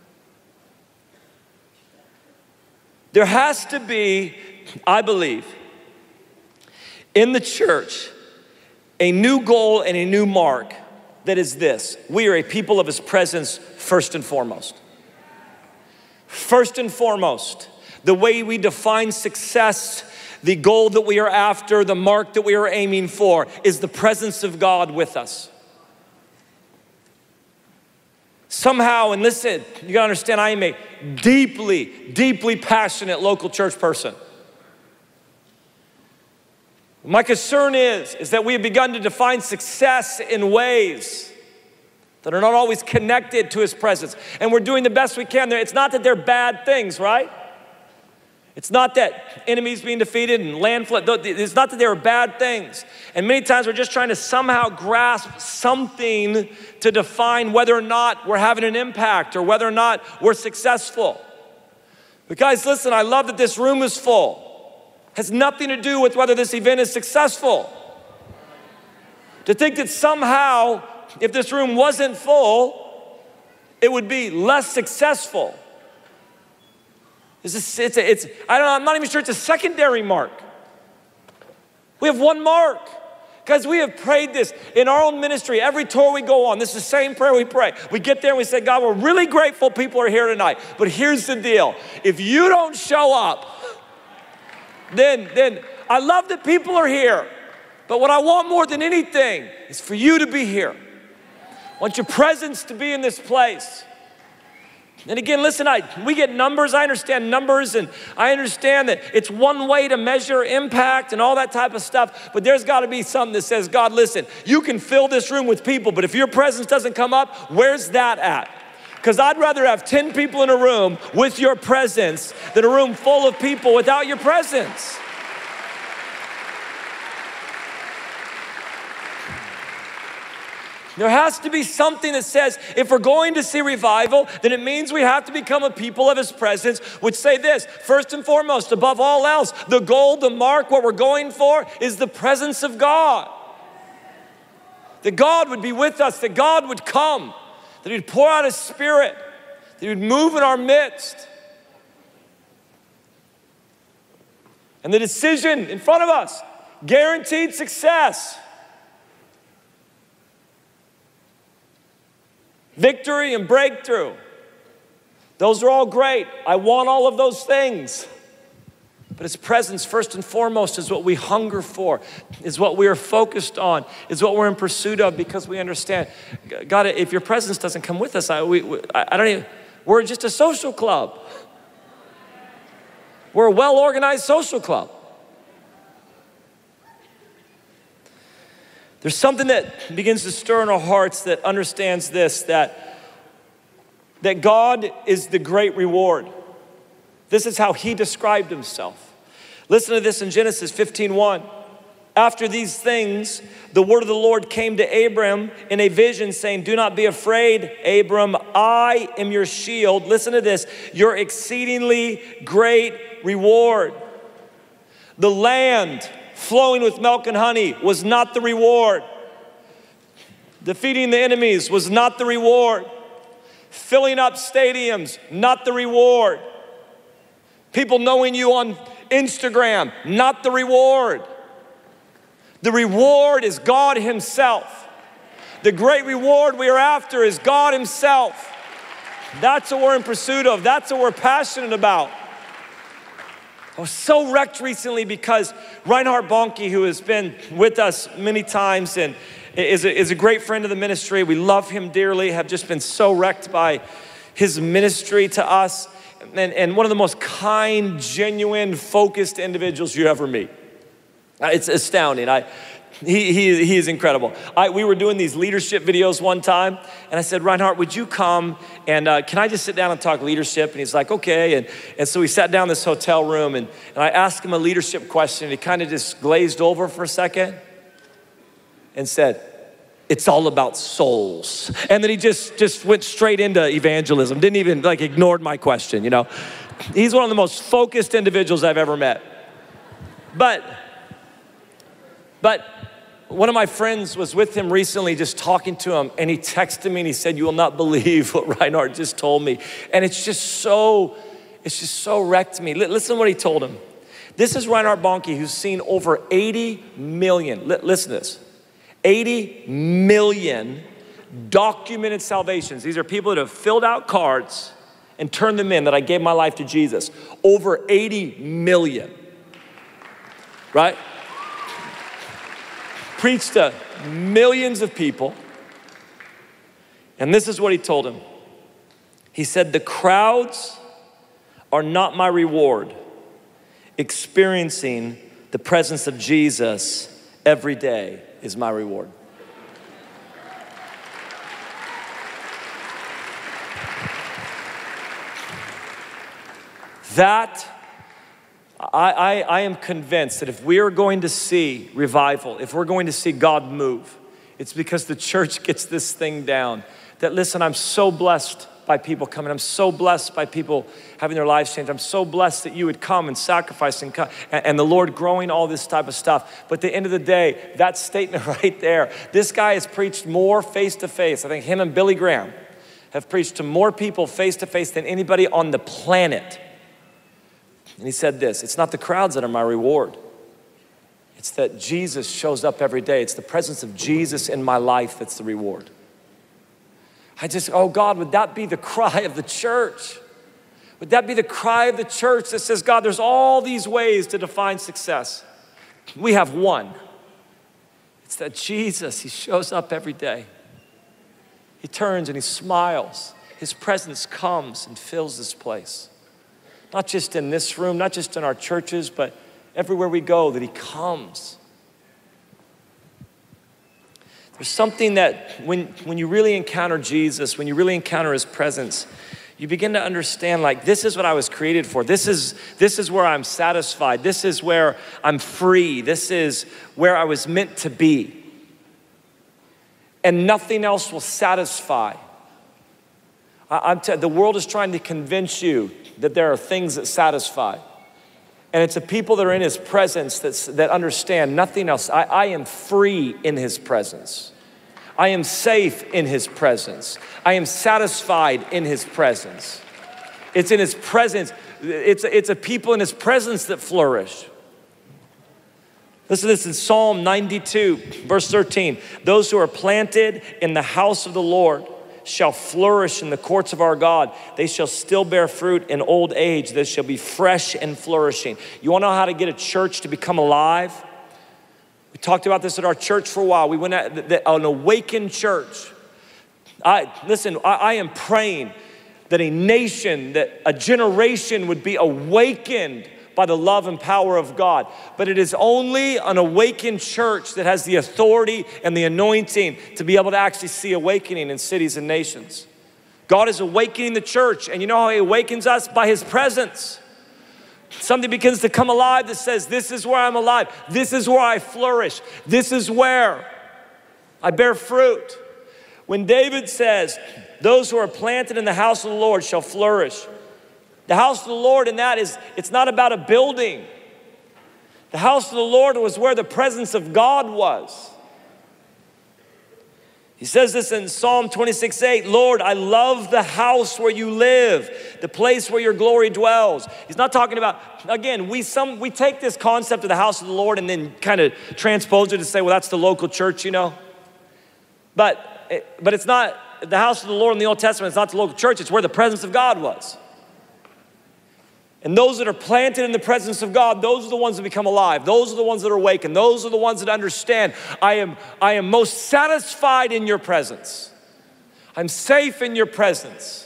There has to be, I believe, in the church, a new goal and a new mark that is this: we are a people of his presence first and foremost. First and foremost, the way we define success, the goal that we are after, the mark that we are aiming for, is the presence of God with us. Somehow, and listen, you gotta understand, I am a deeply, deeply passionate local church person. My concern is, is that we have begun to define success in ways that are not always connected to his presence. And we're doing the best we can there. It's not that they're bad things, right? It's not that enemies being defeated and land flood. It's not that they were bad things. And many times we're just trying to somehow grasp something to define whether or not we're having an impact or whether or not we're successful. But guys, listen, I love that this room is full. It has nothing to do with whether this event is successful. To think that somehow, if this room wasn't full, it would be less successful. It's, a, it's, a, it's I don't know, I'm not even sure it's a secondary mark. We have one mark. Guys, we have prayed this in our own ministry. Every tour we go on, this is the same prayer we pray. We get there and we say, God, we're really grateful people are here tonight. But here's the deal. If you don't show up, then, then I love that people are here. But what I want more than anything is for you to be here. I want your presence to be in this place. And again, listen, I, we get numbers. I understand numbers, and I understand that it's one way to measure impact and all that type of stuff. But there's got to be something that says, God, listen, you can fill this room with people, but if your presence doesn't come up, where's that at? Because I'd rather have ten people in a room with your presence than a room full of people without your presence. There has to be something that says, if we're going to see revival, then it means we have to become a people of his presence, which say this: first and foremost, above all else, the goal, the mark, what we're going for is the presence of God. That God would be with us, that God would come, that he'd pour out his spirit, that he would move in our midst. And the decision in front of us, guaranteed success. victory and breakthrough. Those are all great. I want all of those things. But his presence, first and foremost, is what we hunger for, is what we are focused on, is what we're in pursuit of, because we understand, God, if your presence doesn't come with us, I, we, we, I don't even, we're just a social club. We're a well-organized social club. There's something that begins to stir in our hearts that understands this, that, that God is the great reward. This is how he described himself. Listen to this in Genesis fifteen one. After these things, the word of the Lord came to Abram in a vision saying, do not be afraid, Abram, I am your shield. Listen to this, your exceedingly great reward. The land flowing with milk and honey was not the reward. Defeating the enemies was not the reward. Filling up stadiums, not the reward. People knowing you on Instagram, not the reward. The reward is God himself. The great reward we are after is God himself. That's what we're in pursuit of. That's what we're passionate about. I was so wrecked recently because Reinhard Bonnke, who has been with us many times and is a, is a great friend of the ministry. We love him dearly, have just been so wrecked by his ministry to us. And, and one of the most kind, genuine, focused individuals you ever meet. It's astounding. I, he, he, he is incredible. I, we were doing these leadership videos one time, and I said, Reinhard, would you come, and uh, can I just sit down and talk leadership? And he's like, okay. And, and so we sat down in this hotel room, and, and I asked him a leadership question, and he kind of just glazed over for a second and said, it's all about souls. And then he just, just went straight into evangelism, didn't even, like, ignored my question, you know. He's one of the most focused individuals I've ever met. But, but one of my friends was with him recently, just talking to him, and he texted me and he said, you will not believe what Reinhard just told me. And it's just so, it's just so wrecked me. Listen to what he told him. This is Reinhard Bonnke, who's seen over eighty million, listen to this, eighty million documented salvations. These are people that have filled out cards and turned them in that I gave my life to Jesus. Over eighty million, right? Preached to millions of people. And this is what he told him. He said, the crowds are not my reward. Experiencing the presence of Jesus every day is my reward. That, I, I, I am convinced that if we are going to see revival, if we're going to see God move, it's because the church gets this thing down. That, listen, I'm so blessed by people coming. I'm so blessed by people having their lives changed. I'm so blessed that you would come and sacrifice and come, and, and the Lord growing all this type of stuff. But at the end of the day, that statement right there, this guy has preached more face-to-face. I think him and Billy Graham have preached to more people face-to-face than anybody on the planet. And he said this, it's not the crowds that are my reward. It's that Jesus shows up every day. It's the presence of Jesus in my life that's the reward. I just, oh God, would that be the cry of the church? Would that be the cry of the church that says, God, there's all these ways to define success. We have one. It's that Jesus, he shows up every day. He turns and he smiles. His presence comes and fills this place. Not just in this room, not just in our churches, but everywhere we go, that he comes. There's something that when, when you really encounter Jesus, when you really encounter his presence, you begin to understand, like, this is what I was created for. This is, this is where I'm satisfied. This is where I'm free. This is where I was meant to be. And nothing else will satisfy. I, I'm t- the world is trying to convince you that there are things that satisfy. And it's the people that are in his presence that's, that understand nothing else. I, I am free in his presence. I am safe in his presence. I am satisfied in his presence. It's in his presence. It's, it's a people in his presence that flourish. Listen to this in Psalm ninety-two, verse thirteen. Those who are planted in the house of the Lord shall flourish in the courts of our God. They shall still bear fruit in old age. They shall be fresh and flourishing. You wanna know how to get a church to become alive? We talked about this at our church for a while. We went at the, the, an awakened church. I, listen, I, I am praying that a nation, that a generation would be awakened by the love and power of God. But it is only an awakened church that has the authority and the anointing to be able to actually see awakening in cities and nations. God is awakening the church, and you know how he awakens us? By his presence. Something begins to come alive that says, this is where I'm alive. This is where I flourish. This is where I bear fruit. When David says, those who are planted in the house of the Lord shall flourish. The house of the Lord in that is, it's not about a building. The house of the Lord was where the presence of God was. He says this in Psalm twenty-six eight, Lord, I love the house where you live, the place where your glory dwells. He's not talking about, again, we some we take this concept of the house of the Lord and then kind of transpose it to say, well, that's the local church, you know. But, but it's not, the house of the Lord in the Old Testament, it's not the local church, it's where the presence of God was. And those that are planted in the presence of God, those are the ones that become alive. Those are the ones that are awakened. Those are the ones that understand, I am, I am most satisfied in your presence. I'm safe in your presence.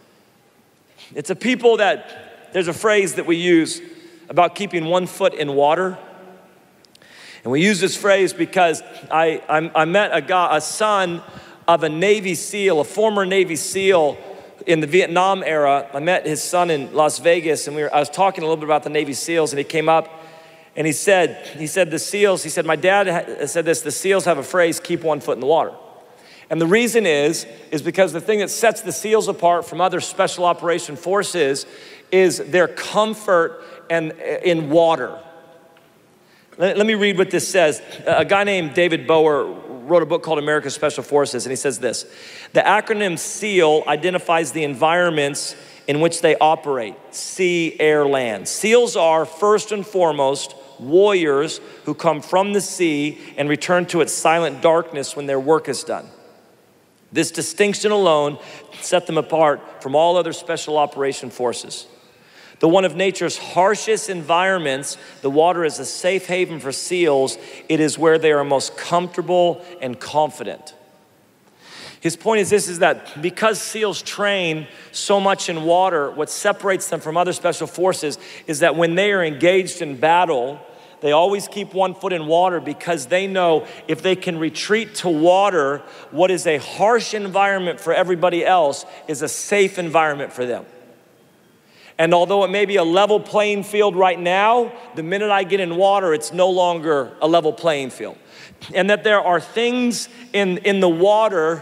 It's a people that, there's a phrase that we use about keeping one foot in water. And we use this phrase because I, I, I met a guy, a son of a Navy SEAL, a former Navy SEAL, in the Vietnam era. I met his son in Las Vegas, and we were, I was talking a little bit about the Navy SEALs, and he came up and he said, he said, the SEALs, he said, my dad ha- said this, the SEALs have a phrase, keep one foot in the water. And the reason is, is because the thing that sets the SEALs apart from other special operation forces is their comfort and in water. Let, let me read what this says. A guy named David Bower wrote a book called America's Special Forces, and he says this, the acronym SEAL identifies the environments in which they operate, sea, air, land. SEALs are first and foremost warriors who come from the sea and return to its silent darkness when their work is done. This distinction alone set them apart from all other special operation forces. The one of nature's harshest environments, the water is a safe haven for SEALs. It is where they are most comfortable and confident. His point is this, is that because SEALs train so much in water, what separates them from other special forces is that when they are engaged in battle, they always keep one foot in water because they know if they can retreat to water, what is a harsh environment for everybody else is a safe environment for them. And although it may be a level playing field right now, the minute I get in water, it's no longer a level playing field. And that there are things in, in the water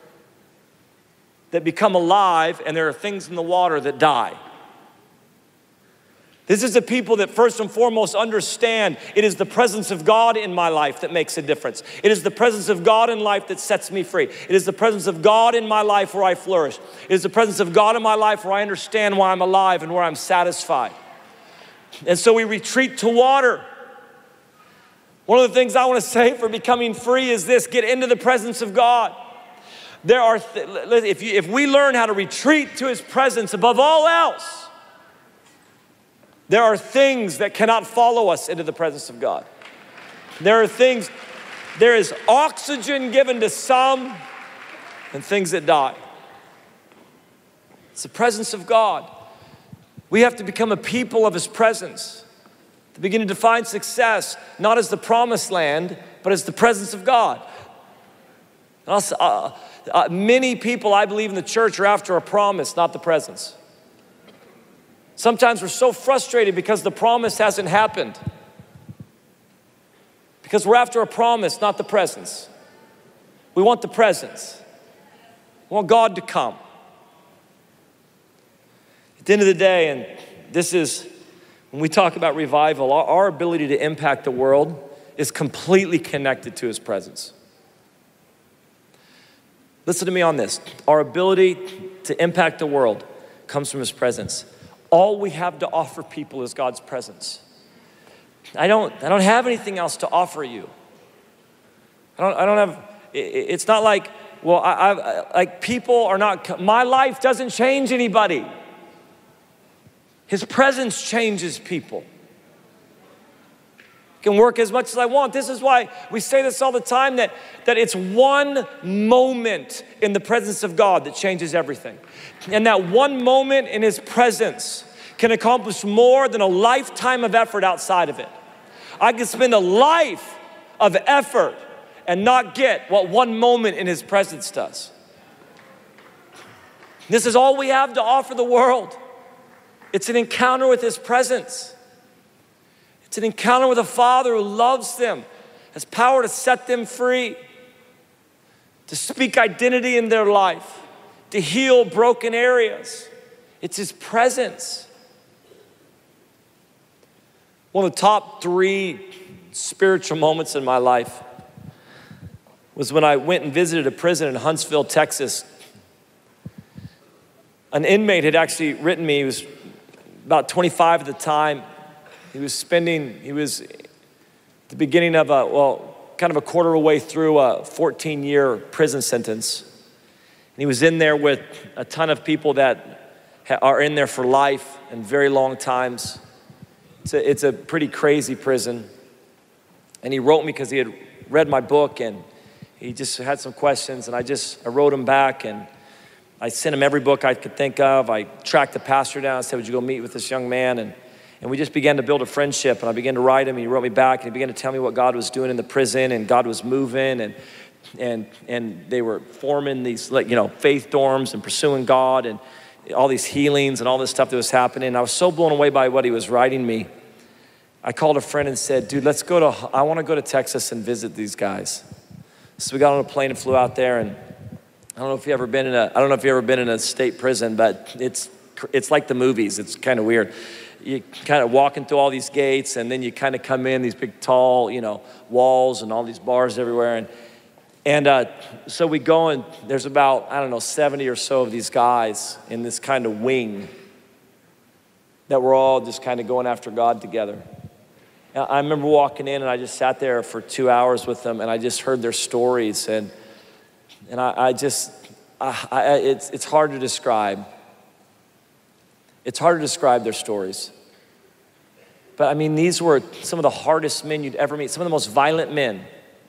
that become alive, and there are things in the water that die. This is the people that first and foremost understand it is the presence of God in my life that makes a difference. It is the presence of God in life that sets me free. It is the presence of God in my life where I flourish. It is the presence of God in my life where I understand why I'm alive and where I'm satisfied. And so we retreat to water. One of the things I want to say for becoming free is this, get into the presence of God. There are, th- if, you, if we learn how to retreat to his presence above all else, there are things that cannot follow us into the presence of God. There are things, there is oxygen given to some and things that die. It's the presence of God. We have to become a people of his presence to begin to define success, not as the promised land, but as the presence of God. Also, uh, uh, many people, I believe, in the church are after a promise, not the presence. Sometimes we're so frustrated because the promise hasn't happened. Because we're after a promise, not the presence. We want the presence. We want God to come. At the end of the day, and this is, when we talk about revival, our, our ability to impact the world is completely connected to his presence. Listen to me on this. Our ability to impact the world comes from his presence. All we have to offer people is God's presence. I don't, I don't have anything else to offer you. I don't, I don't have, it, it's not like well, I, I, like people are not, my life doesn't change anybody. His presence changes people. I can work as much as I want. This is why we say this all the time, that, that it's one moment in the presence of God that changes everything. And that one moment in his presence can accomplish more than a lifetime of effort outside of it. I can spend a life of effort and not get what one moment in his presence does. This is all we have to offer the world. It's an encounter with his presence. It's an encounter with a Father who loves them, has power to set them free, to speak identity in their life, to heal broken areas. It's his presence. One of the top three spiritual moments in my life was when I went and visited a prison in Huntsville, Texas. An inmate had actually written me, he was about twenty-five at the time. He was spending, he was at the beginning of a, well, kind of a quarter of a way through a fourteen year prison sentence. And he was in there with a ton of people that are in there for life and very long times. It's a, it's a pretty crazy prison. And he wrote me because he had read my book and he just had some questions, and I just, I wrote him back, and I sent him every book I could think of. I tracked the pastor down and said, would you go meet with this young man? And And we just began to build a friendship, and I began to write him, and he wrote me back, and he began to tell me what God was doing in the prison, and God was moving, and and and they were forming these, like, you know, faith dorms and pursuing God, and all these healings and all this stuff that was happening. And I was so blown away by what he was writing me. I called a friend and said, dude, let's go to, I want to go to Texas and visit these guys. So we got on a plane and flew out there, and I don't know if you've ever been in a, I don't know if you've ever been in a state prison, but it's it's like the movies. It's kind of weird. You kind of walking through all these gates, and then you kind of come in these big, tall, you know, walls and all these bars everywhere. And and uh, so we go, and there's about, I don't know, seventy or so of these guys in this kind of wing that were all just kind of going after God together. And I remember walking in, and I just sat there for two hours with them, and I just heard their stories, and and I, I just, I, I, it's it's hard to describe. It's hard to describe their stories. But I mean, these were some of the hardest men you'd ever meet, some of the most violent men.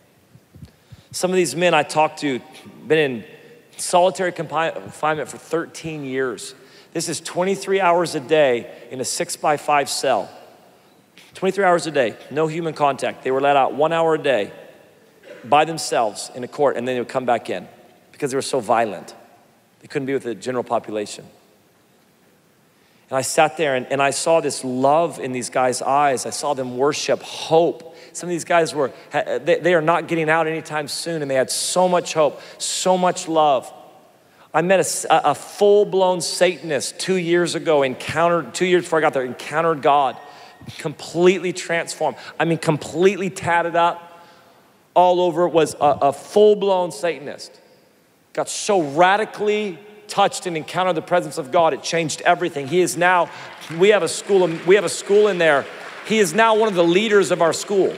Some of these men I talked to, been in solitary confinement for thirteen years. This is twenty-three hours a day in a six by five cell. twenty-three hours a day, no human contact. They were let out one hour a day by themselves in a court, and then they would come back in because they were so violent. They couldn't be with the general population. And I sat there and, and I saw this love in these guys' eyes. I saw them worship hope. Some of these guys were, they, they are not getting out anytime soon, and they had so much hope, so much love. I met a, a full-blown Satanist two years ago, encountered, two years before I got there, encountered God, completely transformed. I mean, completely tatted up. All over it was a, a full-blown Satanist. Got so radically touched and encountered the presence of God, it changed everything. He is now, we have a school, we have a school in there. He is now one of the leaders of our school.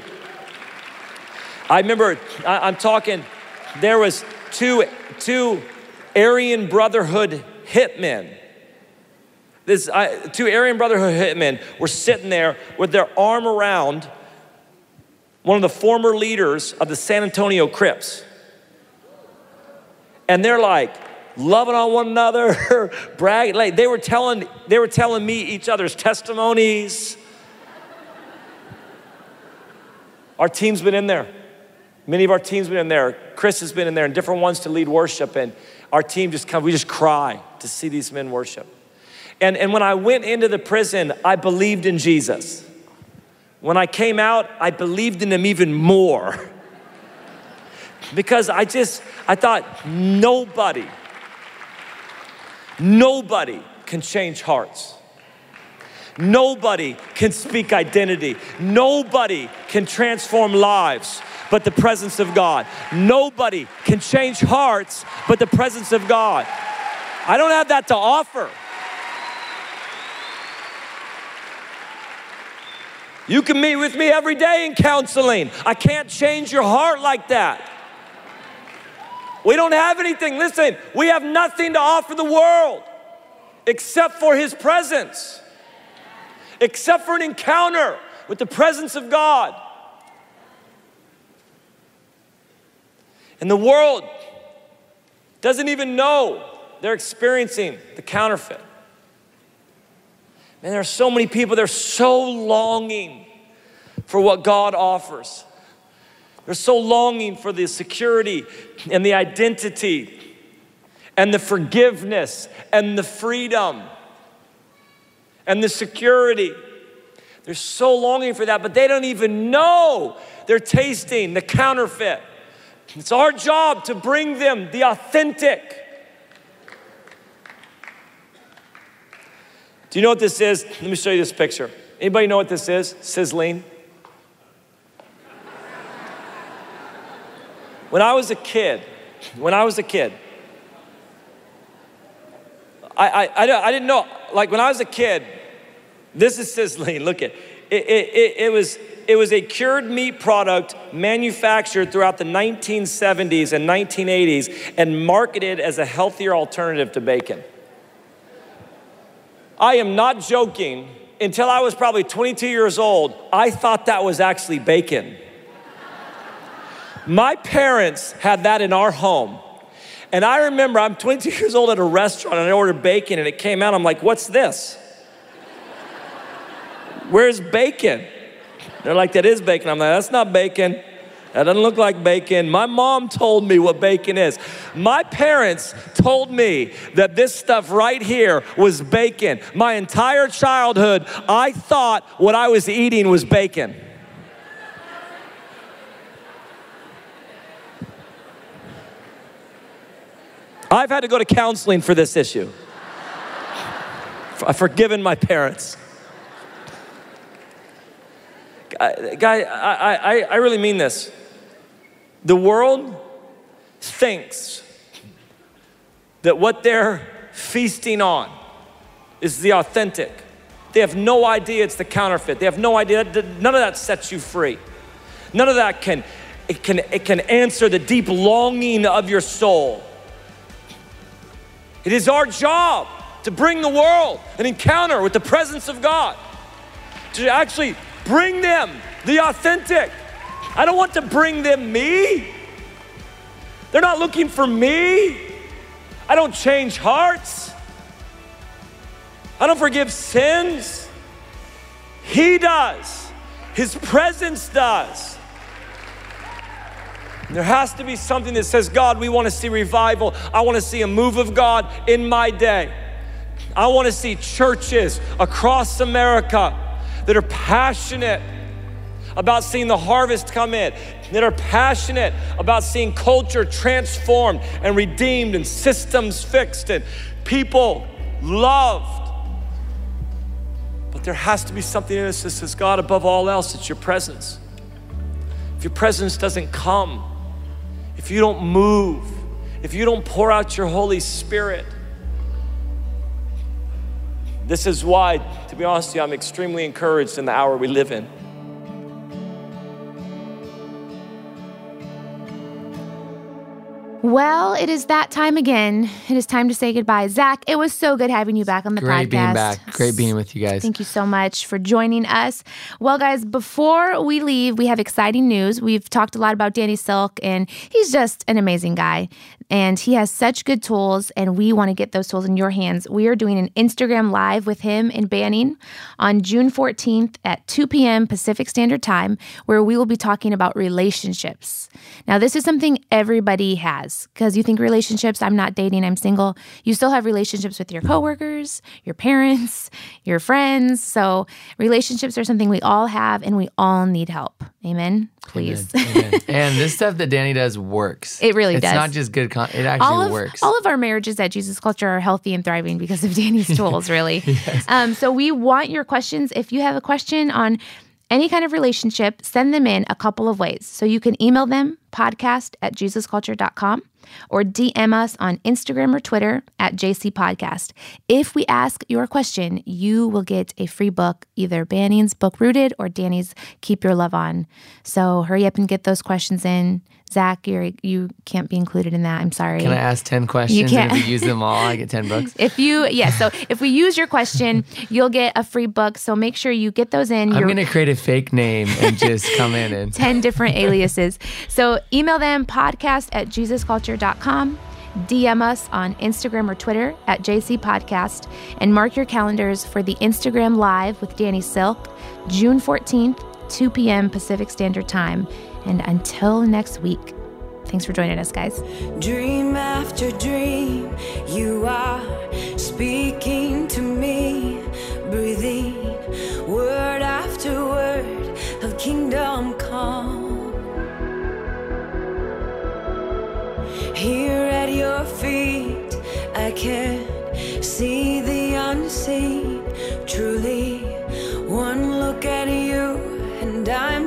I remember, I, I'm talking, there was two, two Aryan Brotherhood hitmen. This I, two Aryan Brotherhood hitmen were sitting there with their arm around one of the former leaders of the San Antonio Crips. And they're like, loving on one another, bragging. Like they were telling, they were telling me each other's testimonies. Our team's been in there. Many of our teams been in there. Chris has been in there, and different ones to lead worship. And our team just come, we just cry to see these men worship. And, and when I went into the prison, I believed in Jesus. When I came out, I believed in him even more. Because I just, I thought nobody, Nobody can change hearts. Nobody can speak identity. Nobody can transform lives but the presence of God. Nobody can change hearts but the presence of God. I don't have that to offer. You can meet with me every day in counseling. I can't change your heart like that. We don't have anything. Listen, we have nothing to offer the world except for his presence, except for an encounter with the presence of God. And the world doesn't even know they're experiencing the counterfeit. Man, there are so many people, they're so longing for what God offers. They're so longing for the security and the identity and the forgiveness and the freedom and the security. They're so longing for that, but they don't even know they're tasting the counterfeit. It's our job to bring them the authentic. Do you know what this is? Let me show you this picture. Anybody know what this is? Sizzling. When I was a kid, when I was a kid, I, I, I, I didn't know, like when I was a kid, this is sizzling, look at it. It, it, it, was, it was a cured meat product manufactured throughout the nineteen seventies and nineteen eighties and marketed as a healthier alternative to bacon. I am not joking, until I was probably twenty-two years old, I thought that was actually bacon. My parents had that in our home. And I remember I'm twenty-two years old at a restaurant and I ordered bacon and it came out. I'm like, what's this? Where's bacon? They're like, that is bacon. I'm like, that's not bacon. That doesn't look like bacon. My mom told me what bacon is. My parents told me that this stuff right here was bacon. My entire childhood, I thought what I was eating was bacon. I've had to go to counseling for this issue. I've forgiven my parents. Guy, I, I, I really mean this. The world thinks that what they're feasting on is the authentic. They have no idea it's the counterfeit. They have no idea. None of that sets you free. None of that can, it can, it can answer the deep longing of your soul. It is our job to bring the world an encounter with the presence of God, to actually bring them the authentic. I don't want to bring them me. They're not looking for me. I don't change hearts. I don't forgive sins. He does. His presence does. There has to be something that says, God, we want to see revival. I want to see a move of God in my day. I want to see churches across America that are passionate about seeing the harvest come in, that are passionate about seeing culture transformed and redeemed and systems fixed and people loved. But there has to be something in us that says, God, above all else, it's your presence. If your presence doesn't come, if you don't move, if you don't pour out your Holy Spirit, this is why, to be honest with you, I'm extremely encouraged in the hour we live in. Well, it is that time again. It is time to say goodbye. Zach, it was so good having you back on the Great podcast. Great being back. Great being with you guys. Thank you so much for joining us. Well, guys, before we leave, we have exciting news. We've talked a lot about Danny Silk, and he's just an amazing guy. And he has such good tools, and we want to get those tools in your hands. We are doing an Instagram Live with him in Banning on June fourteenth at two p.m. Pacific Standard Time, where we will be talking about relationships. Now, this is something everybody has, because you think relationships, I'm not dating, I'm single. You still have relationships with your coworkers, your parents, your friends. So relationships are something we all have, and we all need help. Amen? Please. Amen. Amen. And this stuff that Danny does works. It really it's does. It's not just good content. It actually all of, works. All of our marriages at Jesus Culture are healthy and thriving because of Danny's tools, really. Yes. Um, so we want your questions. If you have a question on any kind of relationship, send them in a couple of ways. So you can email them, podcast at jesus culture dot com. or D M us on Instagram or Twitter at J C Podcast. If we ask your question, you will get a free book, either Banning's Book Rooted or Danny's Keep Your Love On. So hurry up and get those questions in. Zach, you're, you can't be included in that. I'm sorry. Can I ask ten questions? You can't. And if you use them all, I get ten books? If you, yeah, so if we use your question, you'll get a free book. So make sure you get those in. I'm Your- going to create a fake name and just come in and... ten different aliases. So email them, podcast at jesus culture dot com. D M us on Instagram or Twitter at J C Podcast, and mark your calendars for the Instagram Live with Danny Silk, June fourteenth, two p.m. Pacific Standard Time. And until next week, thanks for joining us, guys. Dream after dream, you are speaking to me, breathing word after word of kingdom come. Here at your feet, I can see the unseen. Truly, one look at you, and I'm